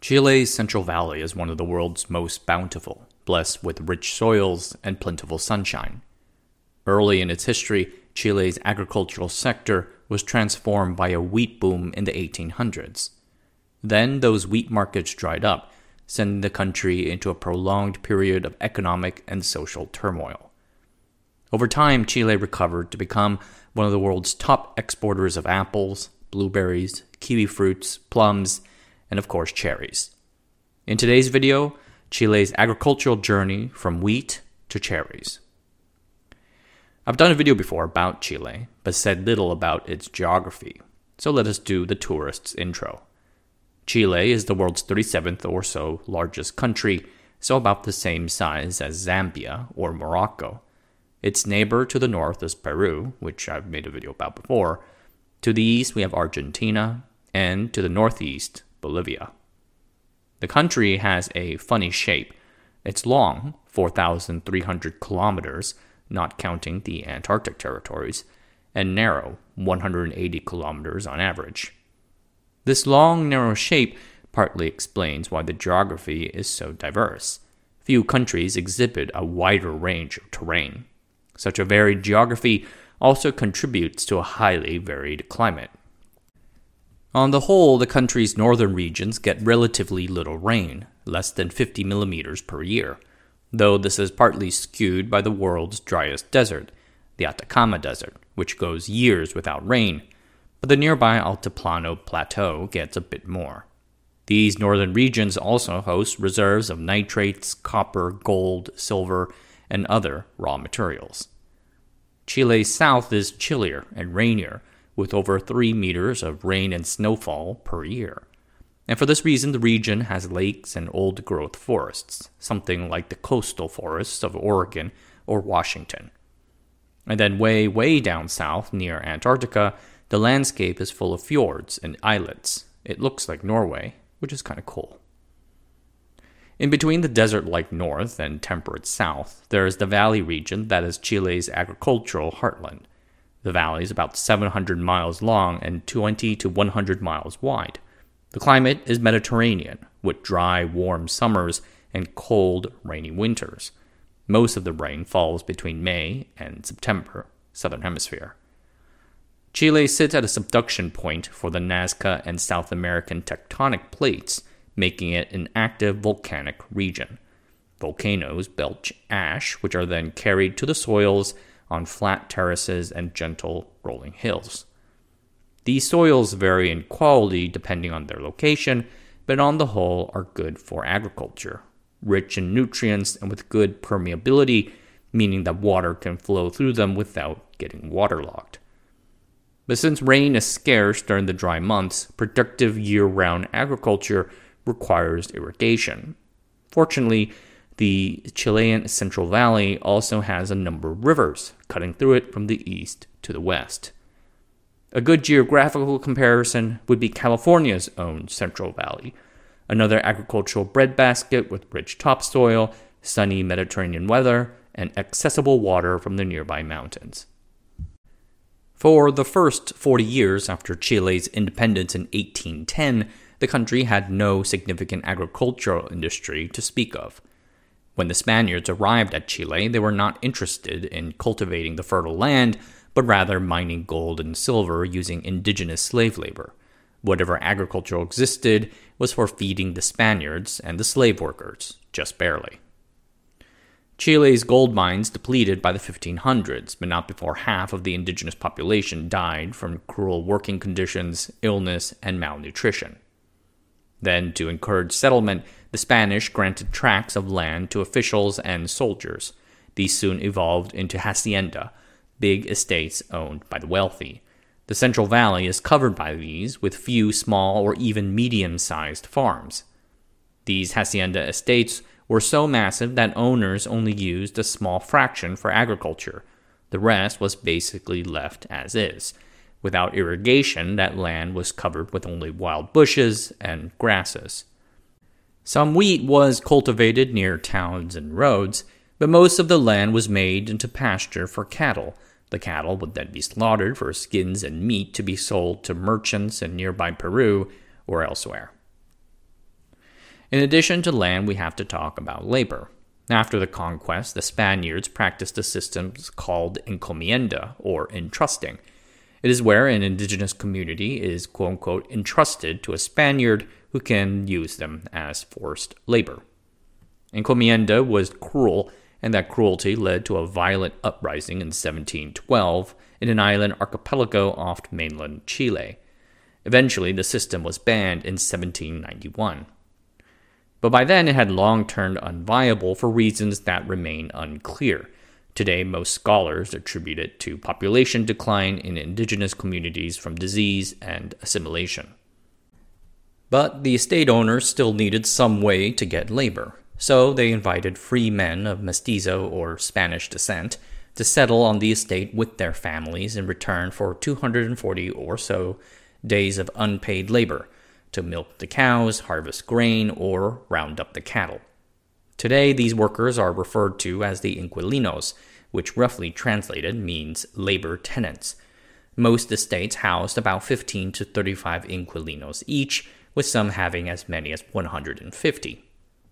Chile's Central Valley is one of the world's most bountiful, blessed with rich soils and plentiful sunshine. Early in its history, Chile's agricultural sector was transformed by a wheat boom in the 1800s. Then those wheat markets dried up, sending the country into a prolonged period of economic and social turmoil. Over time, Chile recovered to become one of the world's top exporters of apples, blueberries, kiwi fruits, plums, and of course cherries. In today's video, Chile's agricultural journey from wheat to cherries. I've done a video before about Chile, but said little about its geography, so let us do the tourist's intro. Chile is the world's 37th or so largest country, so about the same size as Zambia or Morocco. Its neighbor to the north is Peru, which I've made a video about before. To the east we have Argentina, and to the northeast, Bolivia. The country has a funny shape. It's long, 4,300 kilometers, not counting the Antarctic territories, and narrow, 180 kilometers on average. This long, narrow shape partly explains why the geography is so diverse. Few countries exhibit a wider range of terrain. Such a varied geography also contributes to a highly varied climate. On the whole, the country's northern regions get relatively little rain, less than 50 millimeters per year, though this is partly skewed by the world's driest desert, the Atacama Desert, which goes years without rain, but the nearby Altiplano Plateau gets a bit more. These northern regions also host reserves of nitrates, copper, gold, silver, and other raw materials. Chile's south is chillier and rainier, with over 3 meters of rain and snowfall per year. And for this reason, the region has lakes and old-growth forests, something like the coastal forests of Oregon or Washington. And then way down south, near Antarctica, the landscape is full of fjords and islets. It looks like Norway, which is kind of cool. In between the desert-like north and temperate south, there is the valley region that is Chile's agricultural heartland. The valley is about 700 miles long and 20 to 100 miles wide. The climate is Mediterranean, with dry, warm summers and cold, rainy winters. Most of the rain falls between May and September, southern hemisphere. Chile sits at a subduction point for the Nazca and South American tectonic plates, making it an active volcanic region. Volcanoes belch ash, which are then carried to the soils on flat terraces and gentle rolling hills. These soils vary in quality depending on their location, but on the whole are good for agriculture, rich in nutrients and with good permeability, meaning that water can flow through them without getting waterlogged. But since rain is scarce during the dry months, productive year-round agriculture requires irrigation. Fortunately, the Chilean Central Valley also has a number of rivers, cutting through it from the east to the west. A good geographical comparison would be California's own Central Valley, another agricultural breadbasket with rich topsoil, sunny Mediterranean weather, and accessible water from the nearby mountains. For the first 40 years after Chile's independence in 1810, the country had no significant agricultural industry to speak of. When the Spaniards arrived at Chile, they were not interested in cultivating the fertile land, but rather mining gold and silver using indigenous slave labor. Whatever agriculture existed was for feeding the Spaniards and the slave workers, just barely. Chile's gold mines depleted by the 1500s, but not before half of the indigenous population died from cruel working conditions, illness, and malnutrition. Then, to encourage settlement, the Spanish granted tracts of land to officials and soldiers. These soon evolved into hacienda, big estates owned by the wealthy. The Central Valley is covered by these, with few small or even medium-sized farms. These hacienda estates were so massive that owners only used a small fraction for agriculture. The rest was basically left as is. Without irrigation, that land was covered with only wild bushes and grasses. Some wheat was cultivated near towns and roads, but most of the land was made into pasture for cattle. The cattle would then be slaughtered for skins and meat to be sold to merchants in nearby Peru or elsewhere. In addition to land, we have to talk about labor. After the conquest, the Spaniards practiced a system called encomienda, or entrusting. It is where an indigenous community is quote-unquote entrusted to a Spaniard who can use them as forced labor. Encomienda was cruel, and that cruelty led to a violent uprising in 1712 in an island archipelago off mainland Chile. Eventually, the system was banned in 1791. But by then, it had long turned unviable for reasons that remain unclear. Today, most scholars attribute it to population decline in indigenous communities from disease and assimilation. But the estate owners still needed some way to get labor, so they invited free men of mestizo or Spanish descent to settle on the estate with their families in return for 240 or so days of unpaid labor to milk the cows, harvest grain, or round up the cattle. Today, these workers are referred to as the inquilinos, which roughly translated means labor tenants. Most estates housed about 15 to 35 inquilinos each, with some having as many as 150.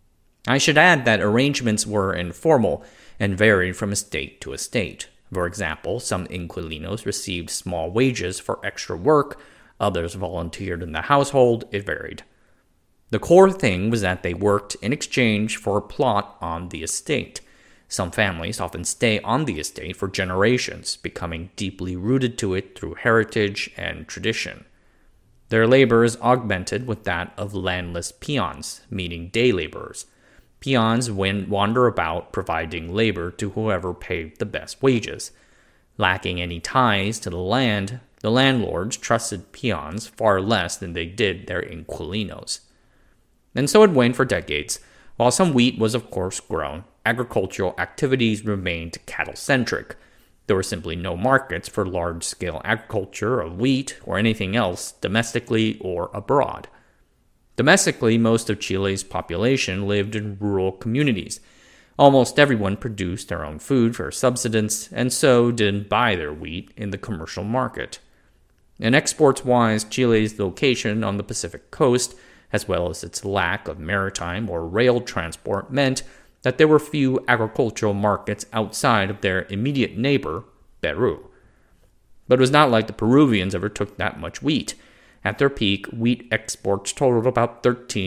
I should add that arrangements were informal and varied from estate to estate. For example, some inquilinos received small wages for extra work, others volunteered in the household. It varied. The core thing was that they worked in exchange for a plot on the estate. Some families often stay on the estate for generations, becoming deeply rooted to it through heritage and tradition. Their labor is augmented with that of landless peons, meaning day laborers. Peons wander about providing labor to whoever paid the best wages. Lacking any ties to the land, the landlords trusted peons far less than they did their inquilinos. And so it went for decades. While some wheat was of course grown, agricultural activities remained cattle-centric. There were simply no markets for large-scale agriculture of wheat or anything else domestically or abroad. Domestically, most of Chile's population lived in rural communities. Almost everyone produced their own food for subsistence, and so didn't buy their wheat in the commercial market. And exports-wise, Chile's location on the Pacific coast, as well as its lack of maritime or rail transport, meant that there were few agricultural markets outside of their immediate neighbor, Peru. But it was not like the Peruvians ever took that much wheat. At their peak, wheat exports totaled about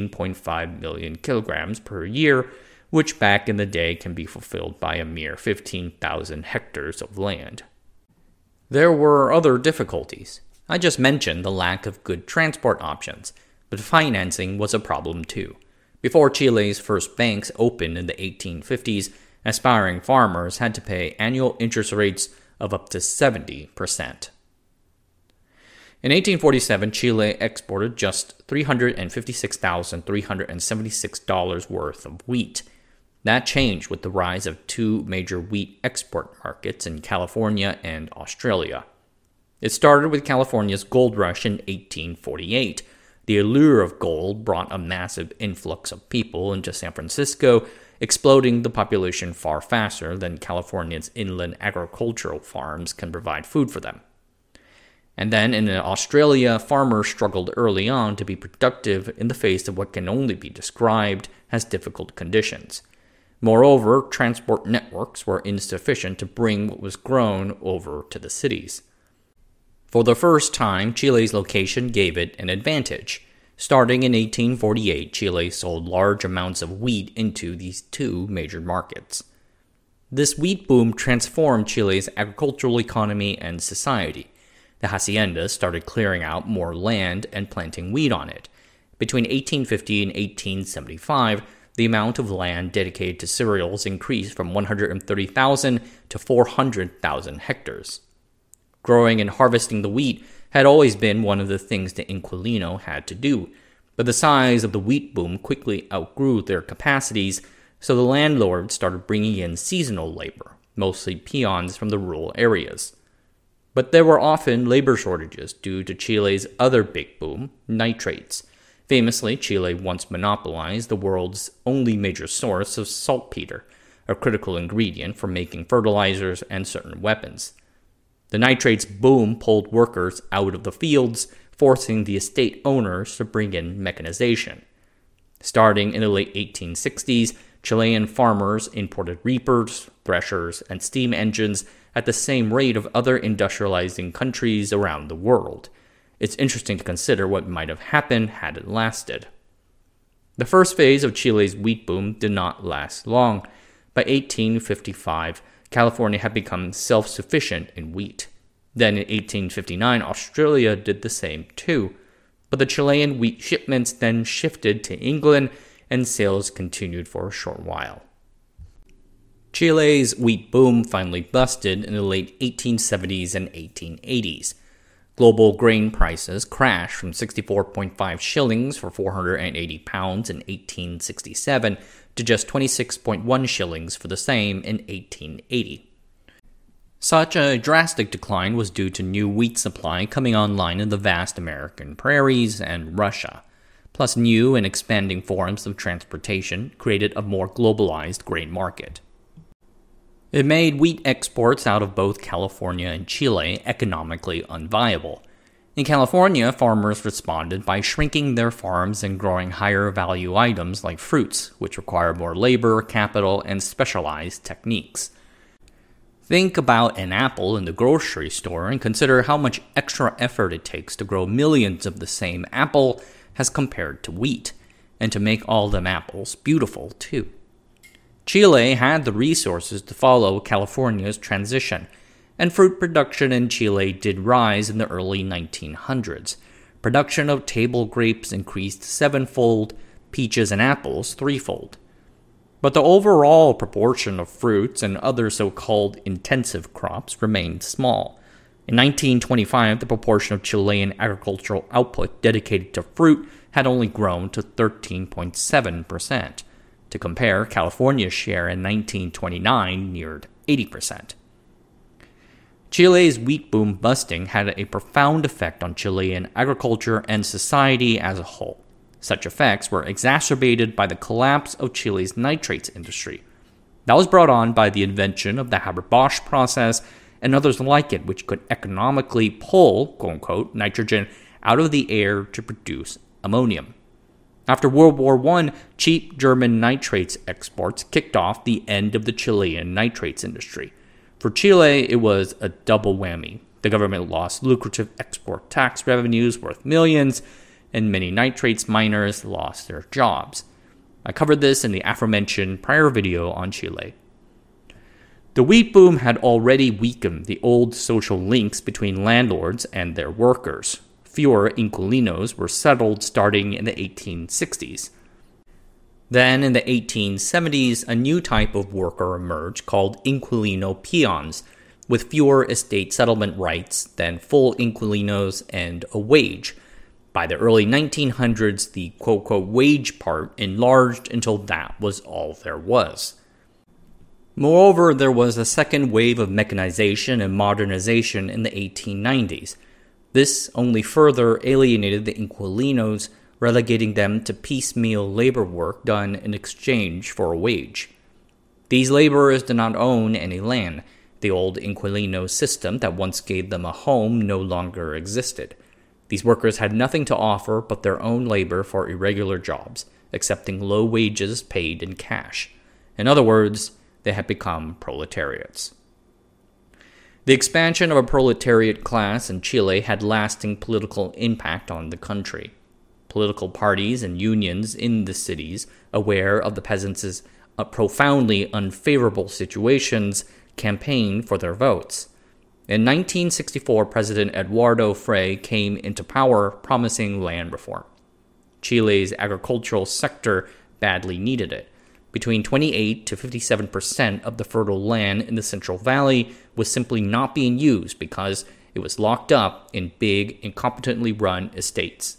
13.5 million kilograms per year, which back in the day can be fulfilled by a mere 15,000 hectares of land. There were other difficulties. I just mentioned the lack of good transport options, but financing was a problem too. Before Chile's first banks opened in the 1850s, aspiring farmers had to pay annual interest rates of up to 70%. In 1847, Chile exported just $356,376 worth of wheat. That changed with the rise of two major wheat export markets in California and Australia. It started with California's gold rush in 1848. The allure of gold brought a massive influx of people into San Francisco, exploding the population far faster than California's inland agricultural farms can provide food for them. And then in Australia, farmers struggled early on to be productive in the face of what can only be described as difficult conditions. Moreover, transport networks were insufficient to bring what was grown over to the cities. For the first time, Chile's location gave it an advantage. Starting in 1848, Chile sold large amounts of wheat into these two major markets. This wheat boom transformed Chile's agricultural economy and society. The haciendas started clearing out more land and planting wheat on it. Between 1850 and 1875, the amount of land dedicated to cereals increased from 130,000 to 400,000 hectares. Growing and harvesting the wheat had always been one of the things the inquilino had to do, but the size of the wheat boom quickly outgrew their capacities, so the landlords started bringing in seasonal labor, mostly peons from the rural areas. But there were often labor shortages due to Chile's other big boom, nitrates. Famously, Chile once monopolized the world's only major source of saltpeter, a critical ingredient for making fertilizers and certain weapons. The nitrates boom pulled workers out of the fields, forcing the estate owners to bring in mechanization. Starting in the late 1860s, Chilean farmers imported reapers, threshers, and steam engines at the same rate of other industrializing countries around the world. It's interesting to consider what might have happened had it lasted. The first phase of Chile's wheat boom did not last long. By 1855, California had become self-sufficient in wheat. Then in 1859, Australia did the same too. But the Chilean wheat shipments then shifted to England, and sales continued for a short while. Chile's wheat boom finally busted in the late 1870s and 1880s. Global grain prices crashed from 64.5 shillings for 480 pounds in 1867 to just 26.1 shillings for the same in 1880. Such a drastic decline was due to new wheat supply coming online in the vast American prairies and Russia, plus new and expanding forms of transportation created a more globalized grain market. It made wheat exports out of both California and Chile economically unviable. In California, farmers responded by shrinking their farms and growing higher value items like fruits, which require more labor, capital, and specialized techniques. Think about an apple in the grocery store and consider how much extra effort it takes to grow millions of the same apple as compared to wheat, and to make all them apples beautiful too. Chile had the resources to follow California's transition, and fruit production in Chile did rise in the early 1900s. Production of table grapes increased sevenfold, peaches and apples threefold. But the overall proportion of fruits and other so-called intensive crops remained small. In 1925, the proportion of Chilean agricultural output dedicated to fruit had only grown to 13.7%. To compare, California's share in 1929 neared 80%. Chile's wheat boom busting had a profound effect on Chilean agriculture and society as a whole. Such effects were exacerbated by the collapse of Chile's nitrates industry. That was brought on by the invention of the Haber-Bosch process and others like it, which could economically pull, quote-unquote, nitrogen out of the air to produce ammonium. After World War I, cheap German nitrates exports kicked off the end of the Chilean nitrates industry. For Chile, it was a double whammy. The government lost lucrative export tax revenues worth millions, and many nitrates miners lost their jobs. I covered this in the aforementioned prior video on Chile. The wheat boom had already weakened the old social links between landlords and their workers. Fewer inquilinos were settled starting in the 1860s. Then, in the 1870s, a new type of worker emerged called inquilino peons, with fewer estate settlement rights than full inquilinos and a wage. By the early 1900s, the quote-unquote wage part enlarged until that was all there was. Moreover, there was a second wave of mechanization and modernization in the 1890s. This only further alienated the inquilinos, relegating them to piecemeal labor work done in exchange for a wage. These laborers did not own any land. The old inquilino system that once gave them a home no longer existed. These workers had nothing to offer but their own labor for irregular jobs, accepting low wages paid in cash. In other words, they had become proletariats. The expansion of a proletariat class in Chile had lasting political impact on the country. Political parties and unions in the cities, aware of the peasants' profoundly unfavorable situations, campaigned for their votes. In 1964, President Eduardo Frei came into power promising land reform. Chile's agricultural sector badly needed it. Between 28 to 57% of the fertile land in the Central Valley was simply not being used because it was locked up in big, incompetently run estates.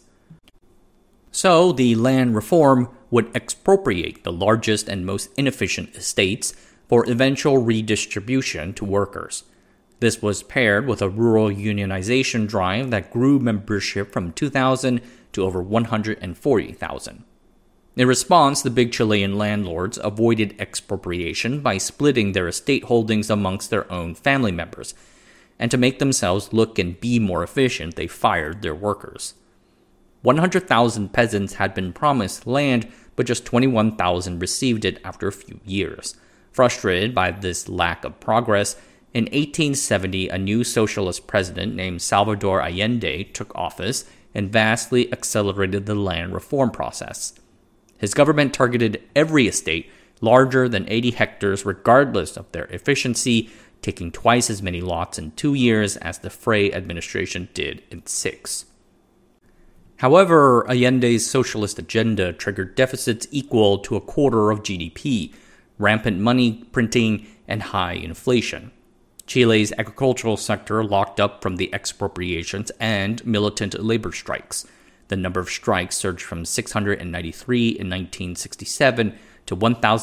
So the land reform would expropriate the largest and most inefficient estates for eventual redistribution to workers. This was paired with a rural unionization drive that grew membership from 2,000 to over 140,000. In response, the big Chilean landlords avoided expropriation by splitting their estate holdings amongst their own family members, and to make themselves look and be more efficient, they fired their workers. 100,000 peasants had been promised land but just 21,000 received it after a few years. Frustrated by this lack of progress, in 1870, a new socialist president named Salvador Allende took office and vastly accelerated the land reform process. His government targeted every estate larger than 80 hectares regardless of their efficiency, taking twice as many lots in 2 years as the Frey administration did in 6. However, Allende's socialist agenda triggered deficits equal to a quarter of GDP, rampant money printing, and high inflation. Chile's agricultural sector locked up from the expropriations and militant labor strikes. The number of strikes surged from 693 in 1967 to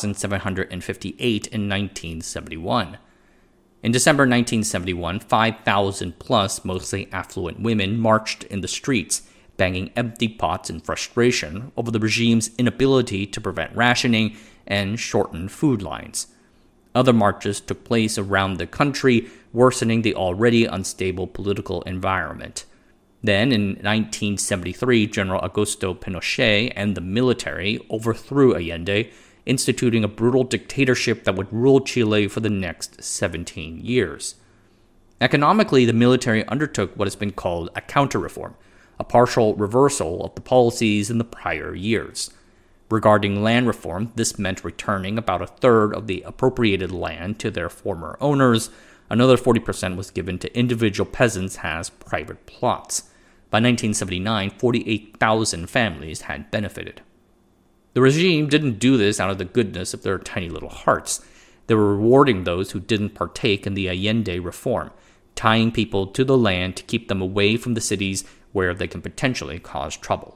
1,758 in 1971. In December 1971, 5,000 plus mostly affluent women marched in the streets, banging empty pots in frustration over the regime's inability to prevent rationing and shorten food lines. Other marches took place around the country, worsening the already unstable political environment. Then, in 1973, General Augusto Pinochet and the military overthrew Allende, instituting a brutal dictatorship that would rule Chile for the next 17 years. Economically, the military undertook what has been called a counter-reform, a partial reversal of the policies in the prior years. Regarding land reform, this meant returning about a third of the appropriated land to their former owners. Another 40% was given to individual peasants as private plots. By 1979, 48,000 families had benefited. The regime didn't do this out of the goodness of their tiny little hearts. They were rewarding those who didn't partake in the Allende reform, tying people to the land to keep them away from the cities where they can potentially cause trouble.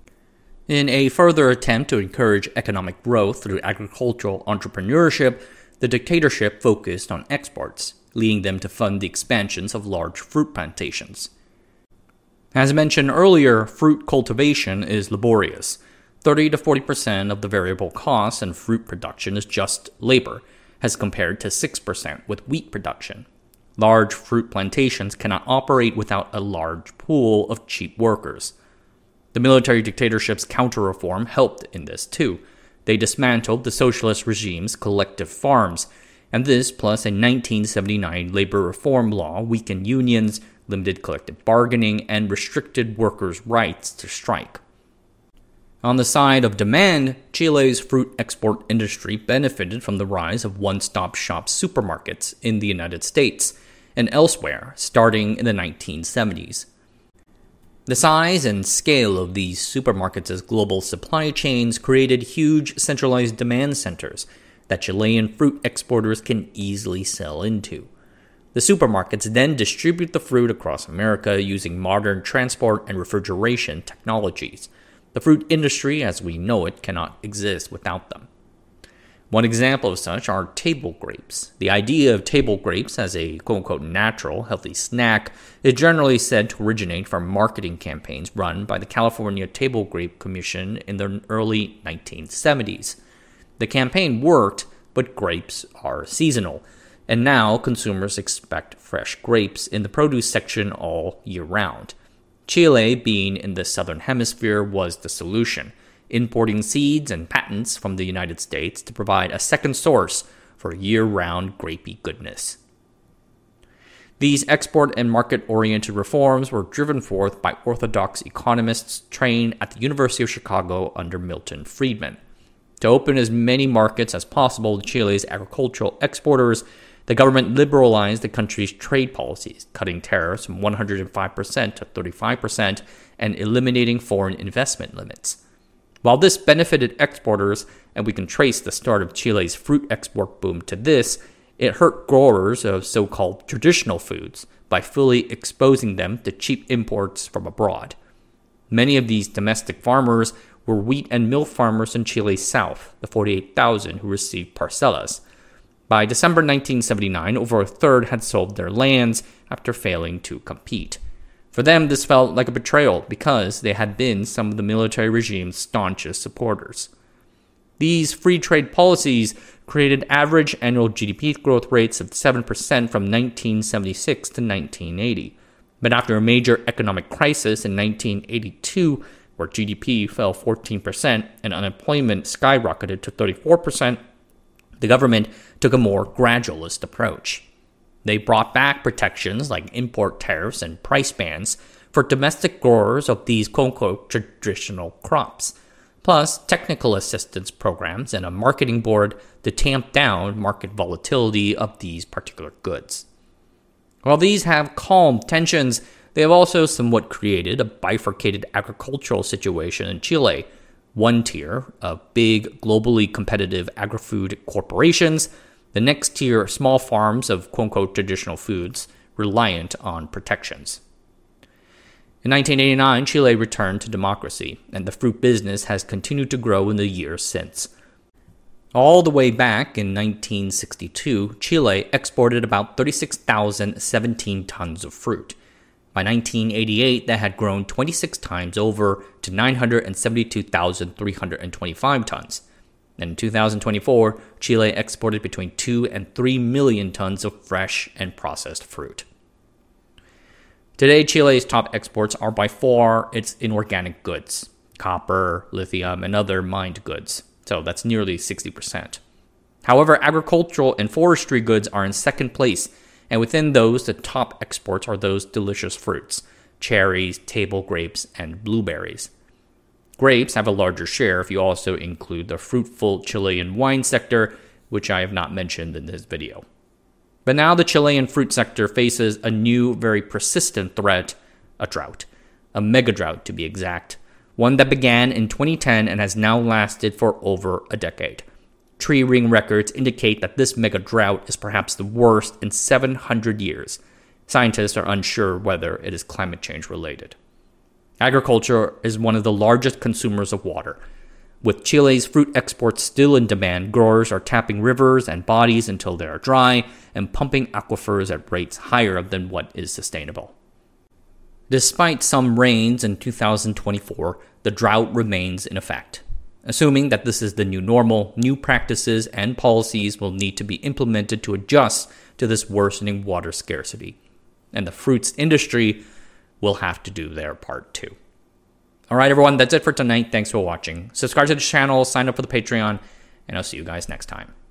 In a further attempt to encourage economic growth through agricultural entrepreneurship, the dictatorship focused on exports, leading them to fund the expansions of large fruit plantations. As mentioned earlier, fruit cultivation is laborious. 30 to 40% of the variable costs in fruit production is just labor, as compared to 6% with wheat production. Large fruit plantations cannot operate without a large pool of cheap workers. The military dictatorship's counter-reform helped in this too. They dismantled the socialist regime's collective farms, and this plus a 1979 labor reform law weakened unions, limited collective bargaining, and restricted workers' rights to strike. On the side of demand, Chile's fruit export industry benefited from the rise of one-stop-shop supermarkets in the United States and elsewhere, starting in the 1970s. The size and scale of these supermarkets as global supply chains created huge centralized demand centers that Chilean fruit exporters can easily sell into. The supermarkets then distribute the fruit across America using modern transport and refrigeration technologies. The fruit industry, as we know it, cannot exist without them. One example of such are table grapes. The idea of table grapes as a quote-unquote natural, healthy snack is generally said to originate from marketing campaigns run by the California Table Grape Commission in the early 1970s. The campaign worked, but grapes are seasonal, and now consumers expect fresh grapes in the produce section all year round. Chile, being in the southern hemisphere, was the solution, importing seeds and patents from the United States to provide a second source for year-round grapey goodness. These export and market-oriented reforms were driven forth by orthodox economists trained at the University of Chicago under Milton Friedman. To open as many markets as possible to Chile's agricultural exporters, the government liberalized the country's trade policies, cutting tariffs from 105% to 35% and eliminating foreign investment limits. While this benefited exporters, and we can trace the start of Chile's fruit export boom to this, it hurt growers of so-called traditional foods by fully exposing them to cheap imports from abroad. Many of these domestic farmers were wheat and milk farmers in Chile's south, the 48,000 who received parcelas. By December 1979, over a third had sold their lands after failing to compete. For them, this felt like a betrayal because they had been some of the military regime's staunchest supporters. These free trade policies created average annual GDP growth rates of 7% from 1976 to 1980. But after a major economic crisis in 1982, where GDP fell 14% and unemployment skyrocketed to 34%, the government took a more gradualist approach. They brought back protections like import tariffs and price bans for domestic growers of these quote-unquote traditional crops, plus technical assistance programs and a marketing board to tamp down market volatility of these particular goods. While these have calmed tensions, they have also somewhat created a bifurcated agricultural situation in Chile. One tier of big, globally competitive agri-food corporations, the next tier small farms of quote-unquote traditional foods reliant on protections. In 1989, Chile returned to democracy, and the fruit business has continued to grow in the years since. All the way back in 1962, Chile exported about 36,017 tons of fruit. By 1988, that had grown 26 times over to 972,325 tons. And in 2024, Chile exported between 2 and 3 million tons of fresh and processed fruit. Today, Chile's top exports are by far its inorganic goods, copper, lithium, and other mined goods. So that's nearly 60%. However, agricultural and forestry goods are in second place, and within those, the top exports are those delicious fruits, cherries, table grapes, and blueberries. Grapes have a larger share if you also include the fruitful Chilean wine sector, which I have not mentioned in this video. But now the Chilean fruit sector faces a new, very persistent threat, a drought. A mega drought, to be exact. One that began in 2010 and has now lasted for over a decade. Tree ring records indicate that this mega drought is perhaps the worst in 700 years. Scientists are unsure whether it is climate change related. Agriculture is one of the largest consumers of water. With Chile's fruit exports still in demand, growers are tapping rivers and bodies until they are dry and pumping aquifers at rates higher than what is sustainable. Despite some rains in 2024, the drought remains in effect. Assuming that this is the new normal, new practices and policies will need to be implemented to adjust to this worsening water scarcity. And the fruits industry will have to do their part too. All right, everyone, that's it for tonight. Thanks for watching. Subscribe to the channel, sign up for the Patreon, and I'll see you guys next time.